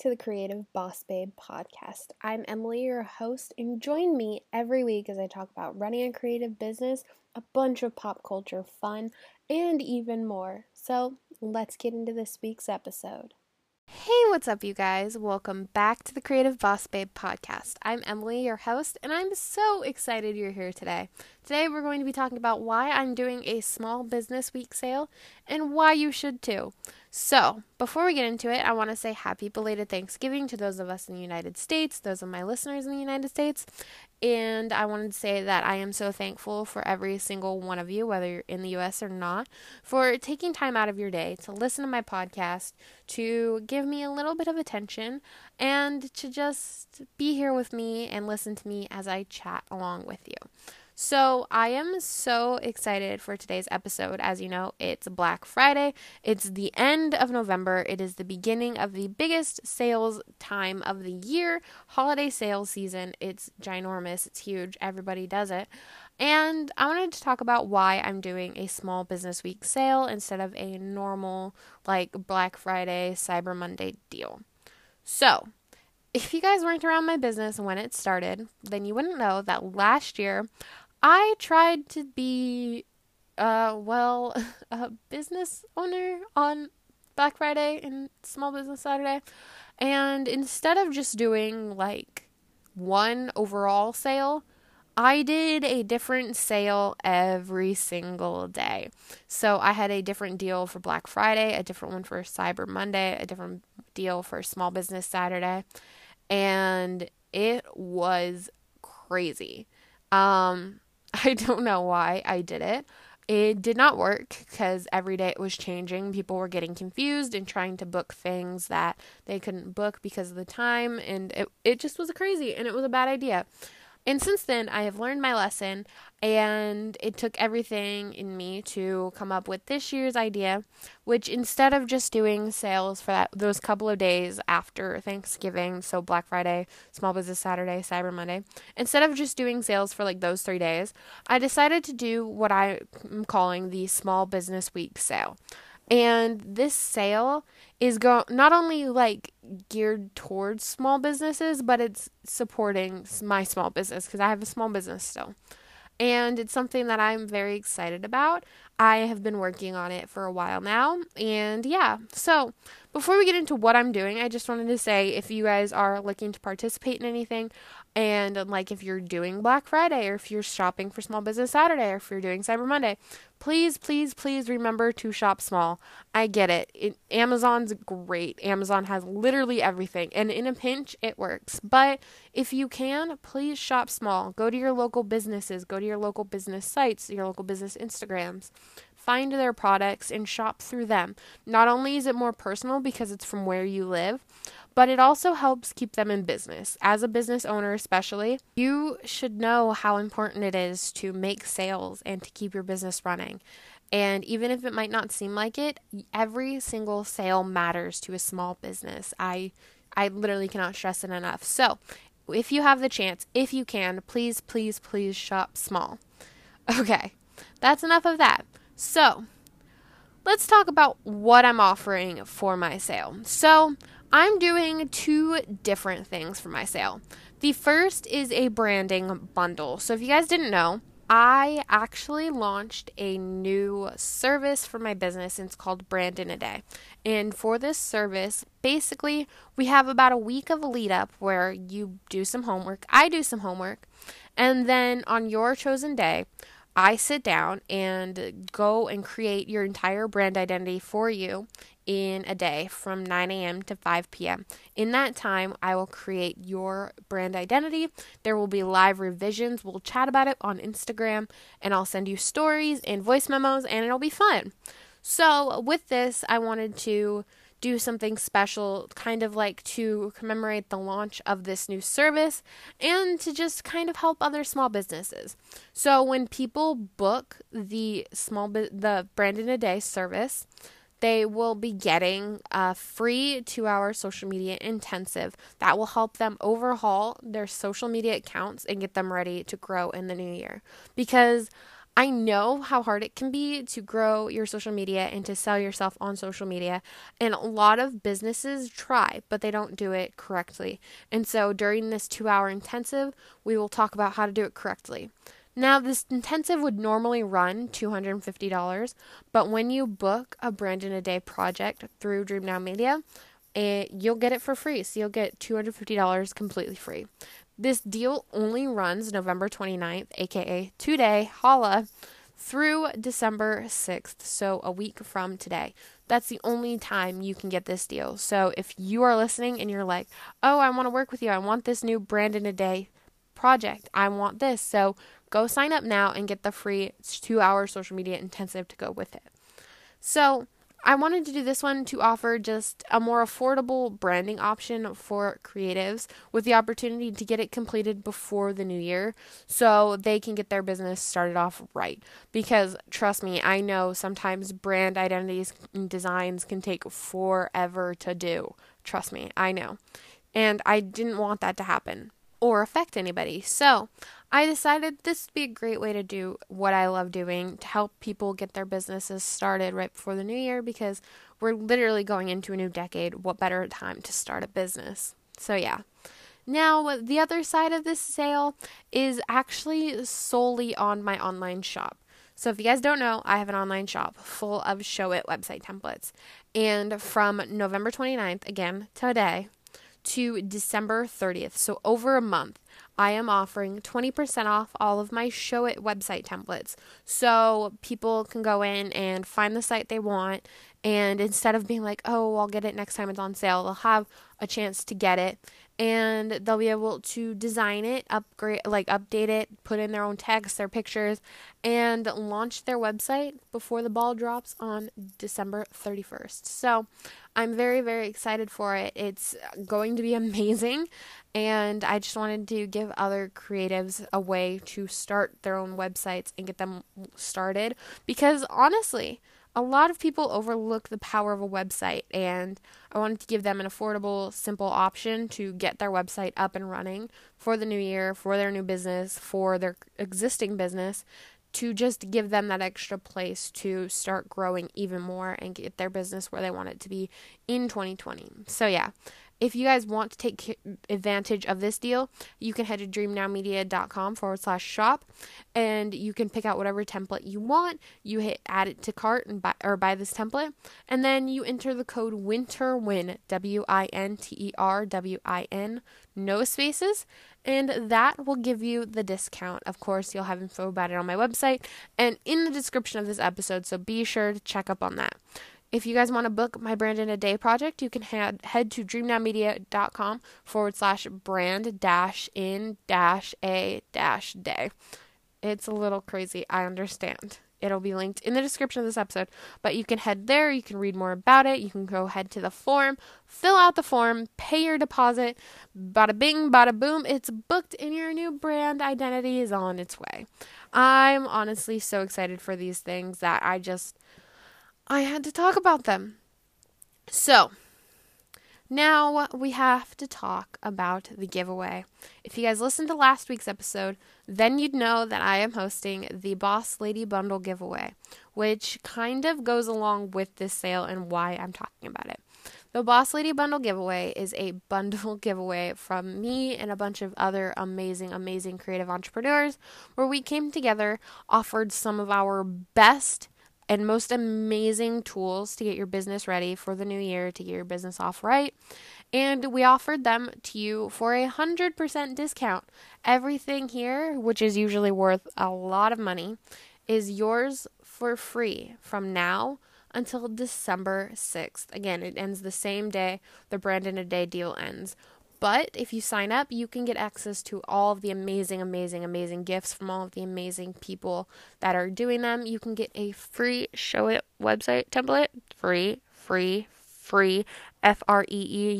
to the Creative Boss Babe podcast. I'm Emily, your host, and join me every week as I talk about running a creative business, a bunch of pop culture fun, and even more. So let's get into this week's episode. Hey, what's up, you guys? Welcome back to the Creative Boss Babe podcast. I'm Emily, your host, and I'm so excited you're here today. Today, we're going to be talking about why I'm doing a small business week sale and why you should too. So, before we get into it, I want to say happy belated Thanksgiving to those of us in the United States, those of my listeners in the United States. And I wanted to say that I am so thankful for every single one of you, whether you're in the U.S. or not, for taking time out of your day to listen to my podcast, to give me a little bit of attention, and to just be here with me and listen to me as I chat along with you. So I am so excited for today's episode. As you know, it's Black Friday. It's the end of November. It is the beginning of the biggest sales time of the year, holiday sales season. It's ginormous. It's huge. Everybody does it. And I wanted to talk about why I'm doing a small business week sale instead of a normal like Black Friday, Cyber Monday deal. So, if you guys weren't around my business when it started, then you wouldn't know that last year I tried to be, a business owner on Black Friday and Small Business Saturday. And instead of just doing like one overall sale, I did a different sale every single day. So I had a different deal for Black Friday, a different one for Cyber Monday, a different deal for Small Business Saturday. And it was crazy. I don't know why I did it. It did not work because every day it was changing. People were getting confused and trying to book things that they couldn't book because of the time. And it just was crazy and it was a bad idea. And since then, I have learned my lesson, and it took everything in me to come up with this year's idea, which instead of just doing sales for those couple of days after Thanksgiving, so Black Friday, Small Business Saturday, Cyber Monday, instead of just doing sales for like those 3 days, I decided to do what I'm calling the Small Business Week sale. And this sale is not only like geared towards small businesses, but it's supporting my small business because I have a small business still. And it's something that I'm very excited about. I have been working on it for a while now. And yeah, so before we get into what I'm doing, I just wanted to say if you guys are looking to participate in anything, and like if you're doing Black Friday, or if you're shopping for Small Business Saturday, or if you're doing Cyber Monday, please, please, please remember to shop small. I get it. Amazon's great. Amazon has literally everything. And in a pinch, it works. But if you can, please shop small. Go to your local businesses. Go to your local business sites, your local business Instagrams. Find their products and shop through them. Not only is it more personal because it's from where you live, but it also helps keep them in business. As a business owner especially, you should know how important it is to make sales and to keep your business running. And even if it might not seem like it, every single sale matters to a small business. I literally cannot stress it enough. So, if you have the chance, if you can, please, please, please shop small. Okay, that's enough of that. So, let's talk about what I'm offering for my sale. So, I'm doing 2 different things for my sale. The first is a branding bundle. So, if you guys didn't know, I actually launched a new service for my business, and it's called Brand in a Day. And for this service, basically, we have about a week of a lead up where you do some homework, I do some homework, and then on your chosen day, I sit down and go and create your entire brand identity for you in a day from 9 a.m. to 5 p.m. In that time, I will create your brand identity. There will be live revisions. We'll chat about it on Instagram, and I'll send you stories and voice memos, and it'll be fun. So with this, I wanted to do something special, kind of like to commemorate the launch of this new service and to just kind of help other small businesses. So when people book the Brand in a Day service, they will be getting a free 2-hour social media intensive that will help them overhaul their social media accounts and get them ready to grow in the new year. Because I know how hard it can be to grow your social media and to sell yourself on social media. And a lot of businesses try, but they don't do it correctly. And so during this 2-hour intensive, we will talk about how to do it correctly. Now, this intensive would normally run $250, but when you book a Brand in a Day project through Dream Now Media, you'll get it for free. So you'll get $250 completely free. This deal only runs November 29th, aka today, holla, through December 6th, so a week from today. That's the only time you can get this deal. So if you are listening and you're like, oh, I want to work with you, I want this new Brand in a Day project, I want this, so go sign up now and get the free 2-hour social media intensive to go with it. So I wanted to do this one to offer just a more affordable branding option for creatives with the opportunity to get it completed before the new year so they can get their business started off right. Because trust me, I know sometimes brand identities and designs can take forever to do. Trust me, I know. And I didn't want that to happen or affect anybody. So I decided this would be a great way to do what I love doing to help people get their businesses started right before the new year, because we're literally going into a new decade. What better time to start a business? So yeah. Now, the other side of this sale is actually solely on my online shop. So if you guys don't know, I have an online shop full of Show It website templates. And from November 29th, again, today, to December 30th, so over a month, I am offering 20% off all of my Show It website templates. So people can go in and find the site they want, and instead of being like, oh, I'll get it next time it's on sale, they'll have a chance to get it, and they'll be able to design it, update it, put in their own text, their pictures, and launch their website before the ball drops on December 31st. So I'm very, very excited for it. It's going to be amazing, and I just wanted to give other creatives a way to start their own websites and get them started, because honestly, a lot of people overlook the power of a website, and I wanted to give them an affordable, simple option to get their website up and running for the new year, for their new business, for their existing business, to just give them that extra place to start growing even more and get their business where they want it to be in 2020. So yeah, if you guys want to take advantage of this deal, you can head to dreamnowmedia.com/shop, and you can pick out whatever template you want. You hit add it to cart and buy this template, and then you enter the code WINTERWIN, WINTERWIN, no spaces, and that will give you the discount. Of course, you'll have info about it on my website and in the description of this episode, so be sure to check up on that. If you guys want to book my Brand in a Day project, you can head to dreamnowmedia.com/brand-in-a-day. It's a little crazy, I understand. It'll be linked in the description of this episode, but you can head there, you can read more about it, you can go head to the form, fill out the form, pay your deposit, bada bing, bada boom, it's booked and your new brand identity is on its way. I'm honestly so excited for these things that I had to talk about them. So, now we have to talk about the giveaway. If you guys listened to last week's episode, then you'd know that I am hosting the Boss Lady Bundle giveaway, which kind of goes along with this sale and why I'm talking about it. The Boss Lady Bundle giveaway is a bundle giveaway from me and a bunch of other amazing, amazing creative entrepreneurs where we came together, offered some of our best and most amazing tools to get your business ready for the new year, to get your business off right. And we offered them to you for 100% discount. Everything here, which is usually worth a lot of money, is yours for free from now until December 6th. Again, it ends the same day the Brand in a Day deal ends. But if you sign up, you can get access to all of the amazing, amazing, amazing gifts from all of the amazing people that are doing them. You can get a free Show It website template, free, free, free, FREE,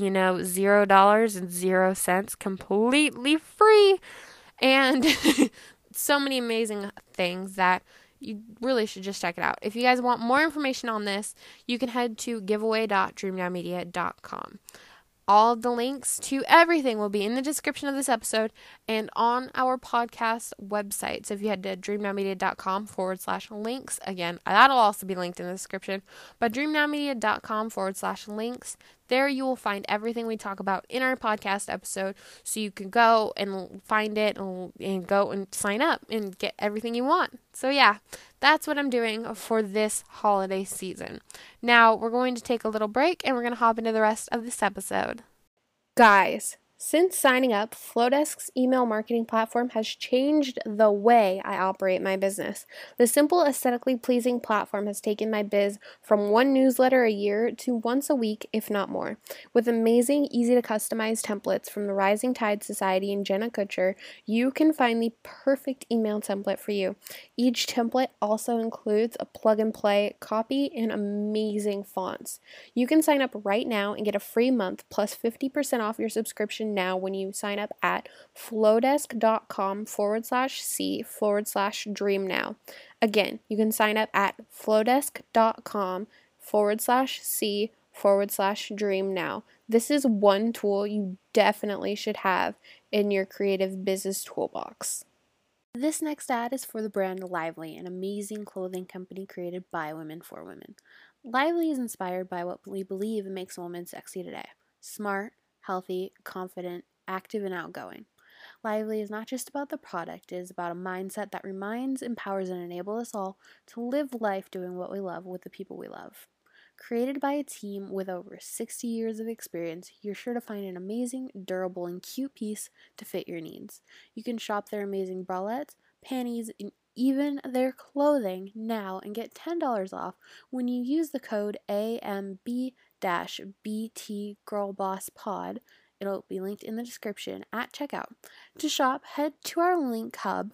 $0 completely free. And so many amazing things that you really should just check it out. If you guys want more information on this, you can head to giveaway.dreamnowmedia.com. All of the links to everything will be in the description of this episode and on our podcast website. So if you head to dreamnowmedia.com/links, again, that'll also be linked in the description, but dreamnowmedia.com/links, there you will find everything we talk about in our podcast episode, so you can go and find it and go and sign up and get everything you want. So yeah, that's what I'm doing for this holiday season. Now, we're going to take a little break and we're going to hop into the rest of this episode. Guys, since signing up, Flowdesk's email marketing platform has changed the way I operate my business. The simple, aesthetically pleasing platform has taken my biz from one newsletter a year to once a week, if not more. With amazing, easy to customize templates from the Rising Tide Society and Jenna Kutcher, you can find the perfect email template for you. Each template also includes a plug-and-play copy and amazing fonts. You can sign up right now and get a free month plus 50% off your subscription now when you sign up at flowdesk.com/c/dreamnow. Again, you can sign up at flowdesk.com/c/dreamnow. This is one tool you definitely should have in your creative business toolbox. This next ad is for the brand Lively, an amazing clothing company created by women for women. Lively is inspired by what we believe makes a woman sexy today: smart, healthy, confident, active, and outgoing. Lively is not just about the product, it is about a mindset that reminds, empowers, and enables us all to live life doing what we love with the people we love. Created by a team with over 60 years of experience, you're sure to find an amazing, durable, and cute piece to fit your needs. You can shop their amazing bralettes, panties, and even their clothing now and get $10 off when you use the code AMB-BTGirlBossPod. It'll be linked in the description at checkout. To shop, head to our link hub,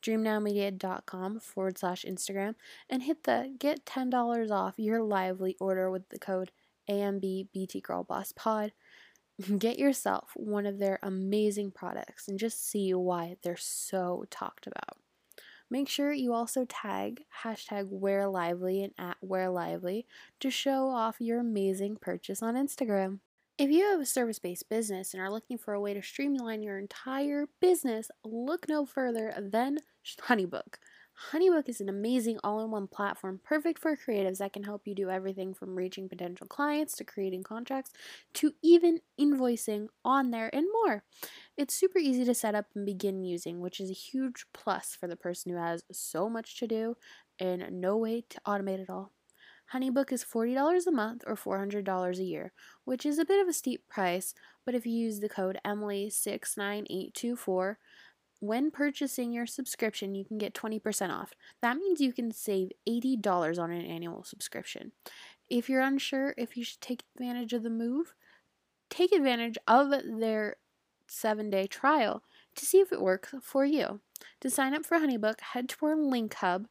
dreamnowmedia.com/Instagram, and hit the get $10 off your Lively order with the code AMBBTGirlBossPod. Get yourself one of their amazing products and just see why they're so talked about. Make sure you also tag #WearLively and @WearLively to show off your amazing purchase on Instagram. If you have a service-based business and are looking for a way to streamline your entire business, look no further than HoneyBook. HoneyBook is an amazing all-in-one platform perfect for creatives that can help you do everything from reaching potential clients to creating contracts to even invoicing on there and more. It's super easy to set up and begin using, which is a huge plus for the person who has so much to do and no way to automate it all. HoneyBook is $40 a month or $400 a year, which is a bit of a steep price, but if you use the code Emily69824, when purchasing your subscription, you can get 20% off. That means you can save $80 on an annual subscription. If you're unsure if you should take advantage of the move, take advantage of their 7-day trial to see if it works for you. To sign up for HoneyBook, head to our link hub,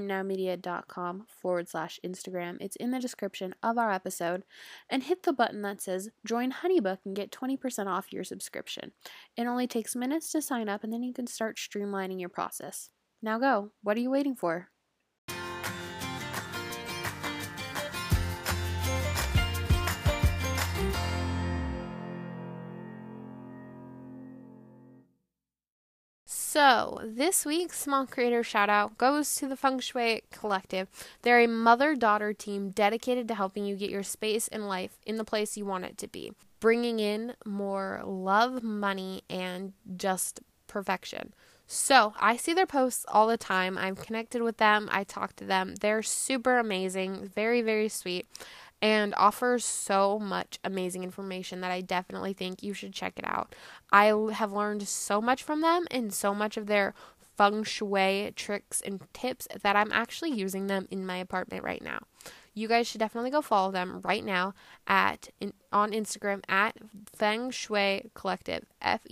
dreamnowmedia.com/Instagram. It's in the description of our episode, and hit the button that says join HoneyBook and get 20% off your subscription. It only takes minutes to sign up, and then you can start streamlining your process. Now go. What are you waiting for? So, this week's small creator shout out goes to the Feng Shui Collective. They're a mother-daughter team dedicated to helping you get your space and life in the place you want it to be, bringing in more love, money, and just perfection. So, I see their posts all the time. I'm connected with them. I talk to them. They're super amazing, very, very sweet, and offers so much amazing information that I definitely think you should check it out. I have learned so much from them and so much of their feng shui tricks and tips that I'm actually using them in my apartment right now. You guys should definitely go follow them right now on Instagram at Feng Shui Collective,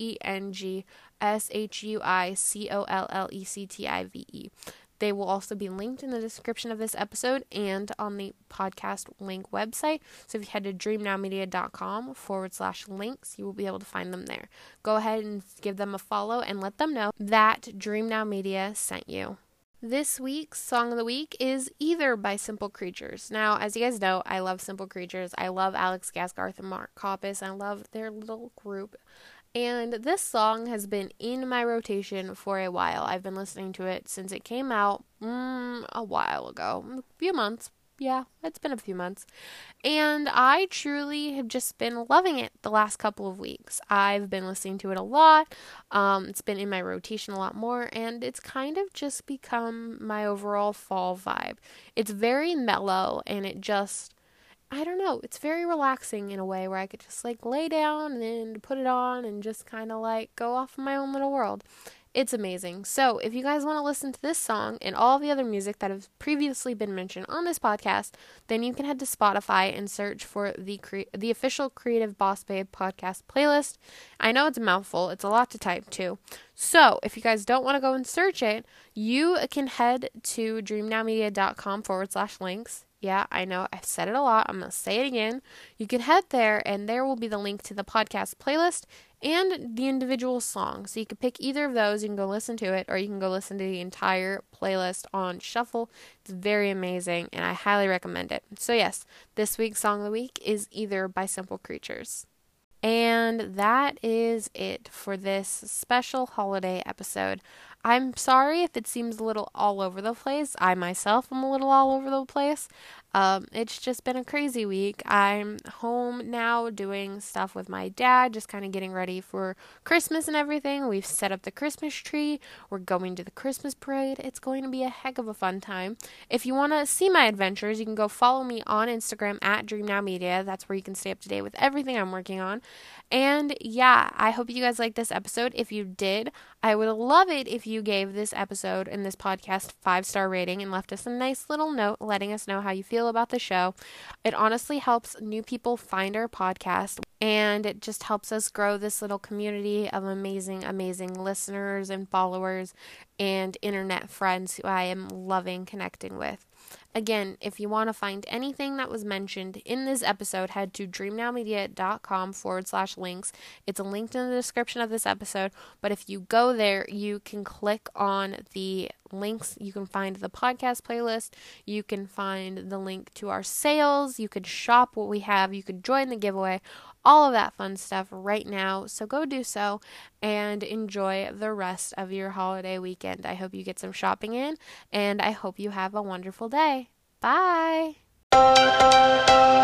FENGSHUICOLLECTIVE. They will also be linked in the description of this episode and on the podcast link website. So if you head to dreamnowmedia.com/links, you will be able to find them there. Go ahead and give them a follow and let them know that Dream Now Media sent you. This week's Song of the Week is Either by Simple Creatures. Now, as you guys know, I love Simple Creatures. I love Alex Gaskarth and Mark Hoppus. I love their little group. And this song has been in my rotation for a while. I've been listening to it since it came out a while ago, a few months. Yeah, it's been a few months. And I truly have just been loving it the last couple of weeks. I've been listening to it a lot. It's been in my rotation a lot more, and it's kind of just become my overall fall vibe. It's very mellow, and I don't know, it's very relaxing in a way where I could just like lay down and put it on and just kind of like go off in my own little world. It's amazing. So if you guys want to listen to this song and all the other music that has previously been mentioned on this podcast, then you can head to Spotify and search for the official Creative Boss Babe podcast playlist. I know it's a mouthful. It's a lot to type too. So if you guys don't want to go and search it, you can head to dreamnowmedia.com/links. Yeah, I know I've said it a lot. I'm going to say it again. You can head there and there will be the link to the podcast playlist and the individual songs. So you can pick either of those. You can go listen to it, or you can go listen to the entire playlist on shuffle. It's very amazing, and I highly recommend it. So yes, this week's Song of the Week is Either by Simple Creatures. And that is it for this special holiday episode. I'm sorry if it seems a little all over the place. I myself am a little all over the place. It's just been a crazy week. I'm home now doing stuff with my dad, just kind of getting ready for Christmas and everything. We've set up the Christmas tree. We're going to the Christmas parade. It's going to be a heck of a fun time. If you want to see my adventures, you can go follow me on Instagram at DreamNowMedia. That's where you can stay up to date with everything I'm working on. And yeah, I hope you guys liked this episode. If you did, I would love it if you gave this episode and this podcast 5-star rating and left us a nice little note letting us know how you feel about the show. It honestly helps new people find our podcast, and it just helps us grow this little community of amazing, amazing listeners and followers and internet friends who I am loving connecting with. Again, if you want to find anything that was mentioned in this episode, head to dreamnowmedia.com/links. It's a link in the description of this episode, but if you go there, you can click on the links. You can find the podcast playlist. You can find the link to our sales. You could shop what we have. You could join the giveaway. All of that fun stuff right now. So go do so and enjoy the rest of your holiday weekend. I hope you get some shopping in, and I hope you have a wonderful day. Bye.